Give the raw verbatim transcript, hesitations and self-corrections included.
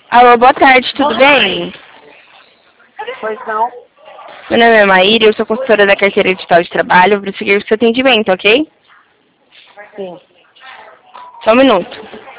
Alô, boa tarde, tudo bem? Pois não? Meu nome é Maíra, eu sou consultora da carteira digital de trabalho, vou seguir o seu atendimento, ok? Sim. Só um minuto.